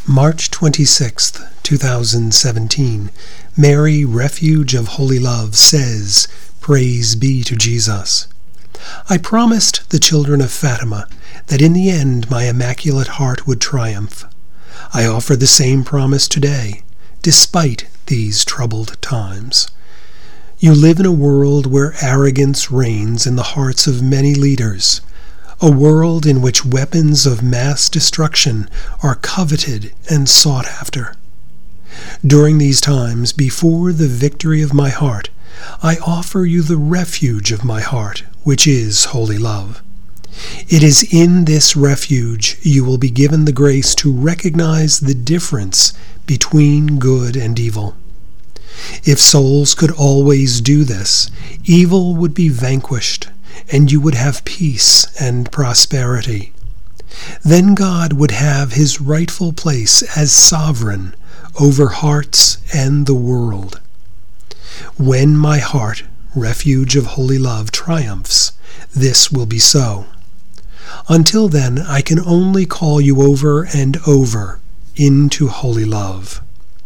March 26th, 2017, Mary, Refuge of Holy Love, says, Praise be to Jesus. I promised the children of Fatima that in the end my Immaculate Heart would triumph. I offer the same promise today, despite these troubled times. You live in a world where arrogance reigns in the hearts of many leaders, a world in which weapons of mass destruction are coveted and sought after. During these times, before the victory of my heart, I offer you the refuge of my heart, which is holy love. It is in this refuge you will be given the grace to recognize the difference between good and evil. If souls could always do this, evil would be vanquished, and you would have peace and prosperity. Then God would have his rightful place as sovereign over hearts and the world. When my heart, refuge of holy love, triumphs, this will be so. Until then, I can only call you over and over into holy love.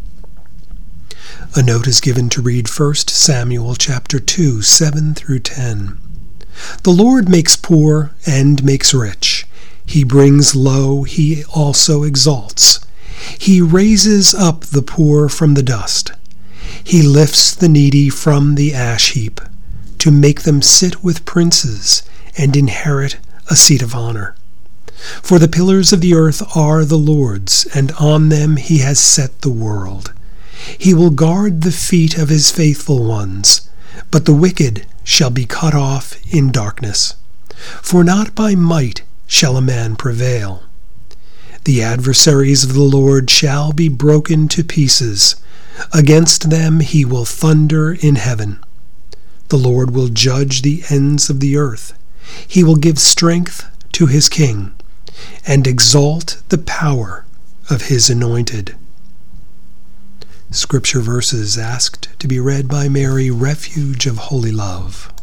A note is given to read 1 Samuel chapter 2, 7 through 10. The Lord makes poor and makes rich. He brings low, he also exalts. He raises up the poor from the dust. He lifts the needy from the ash heap, to make them sit with princes and inherit a seat of honor. For the pillars of the earth are the Lord's, and on them he has set the world. He will guard the feet of his faithful ones, but the wicked shall be cut off in darkness. For not by might shall a man prevail. The adversaries of the Lord shall be broken to pieces. Against them he will thunder in heaven. The Lord will judge the ends of the earth. He will give strength to his king, and exalt the power of his anointed. Scripture verses asked to be read by Mary, Refuge of Holy Love.